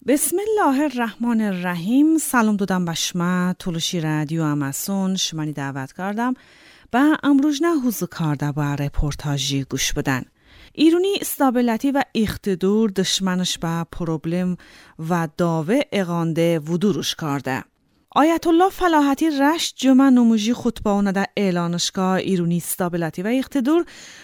بسم الله الرحمن الرحیم. سلام دادم به شما تولوشی رادیو اماسون شمانی دعوت کردم و امروز نه حوزه کرده با رپورتاجی گوش بدن. ایرانی استابیلیتی و اقتدار دشمنش به پروبلم و داوه اغانده ودوروش کرده. آیت الله فلاحتی رشت جمع نموجی خطبه در اعلانشگاه ایرانی استابیلیتی و اقتدار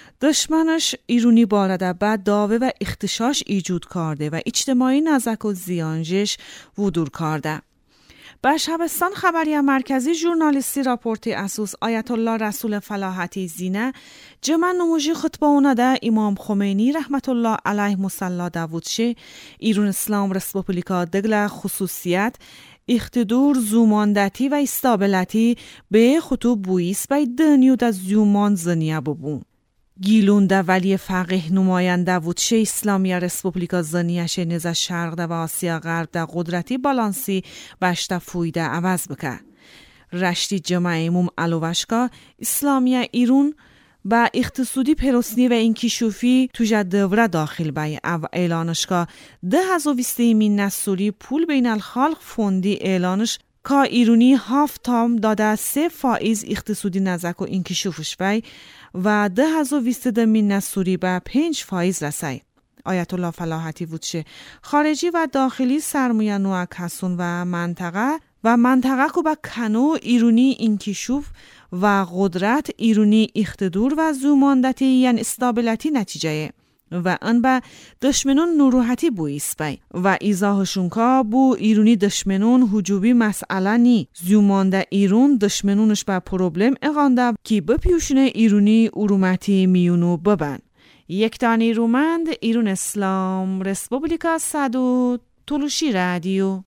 دشمنش ایرانی بارده بعد داوه و اختشاش ایجود کرده و اجتماعی نزک و زیانجش ودور کرده. به شبستان خبری مرکزی ژورنالیستی راپورتی اساس آیت الله رسول فلاحتی زینه جمع نموجی خطبه اونده امام خمینی رحمت الله علیه مصلی داوودشه ایران اسلام رسپوبلیکا دگل خصوصیت اقتدار زوماندتی و استابیلیتی به خطو بویس بای دنیو دا زومان زنیه ببون. گیلونده ولی فقیه نماینده وودشه اسلامی رسپوبلیکا زنیشه نزا شرق ده و آسیا غرب ده قدرتی بالانسی بشته فویده عوض بکه. رشتی جمع اموم علوشکا اسلامی ایرون با اقتصادی پروسنی و انکشافی توجه دوره داخل بای اعلانشکا 10,020 نسولی پول بین الخلق فوندی اعلانش که ایرانی 7 تام داده 3% اقتصادی نزک و انکشافش بای و 10,020 نسوری به 5% رسای. آیت الله فلاحتی وودشه خارجی و داخلی سرمایه نوع کسون و منطقه که با کنو ایرانی انکشاف و قدرت ایرانی اقتدار و زوماندتی یعنی استابیلیتی نتیجه و ان به دشمنون نروحتی بویس بای و ایزاهشون که بو ایرانی دشمنون حجوبی مسئله نی زومانده ایران دشمنونش به پروبلم اغانده که بپیوشنه ایرانی ارومتی میونو ببن. یک تانی رومند ایران اسلام رسپوبلیکا صدو تولوشی رادیو.